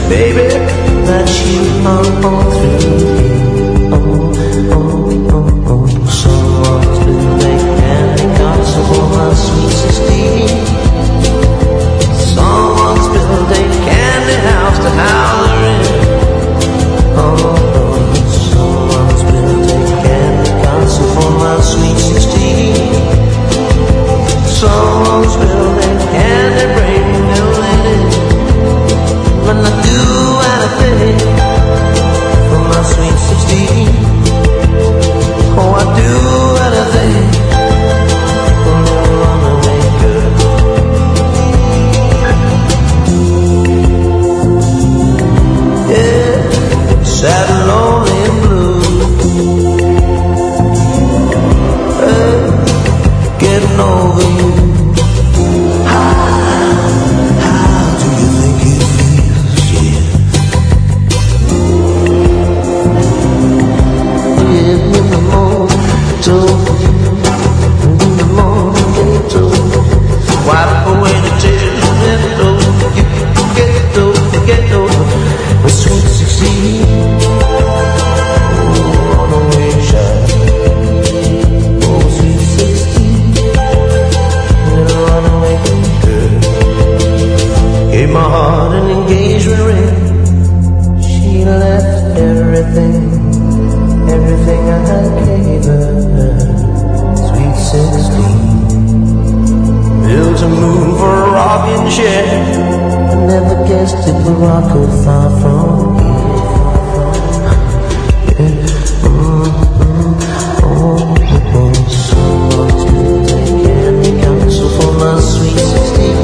baby, that you are all through. Oh, someone's been making candy cards for my sweet 16. Someone's built a candy house to house her in. Oh, someone's built a candy castle for my sweet 16. Someone's built a candy brain building. When I do anything for my sweet 16. Oh, I do anything for a runaway girl. Yeah, sad and lonely and blue. Getting over you. How do you think it feels, yeah? Yeah, in the morning, in the morning, wipe away the tears and get over the sweet 16. Oh, on the way child. Oh, sweet 16. Little runaway girl. Gave my heart an engagement ring. She left everything I gave her. Sweet 16. Built a moon for a rocking chair. I never guessed it would rock her far from here. Oh, someone's been taking candy council for my sweet 16.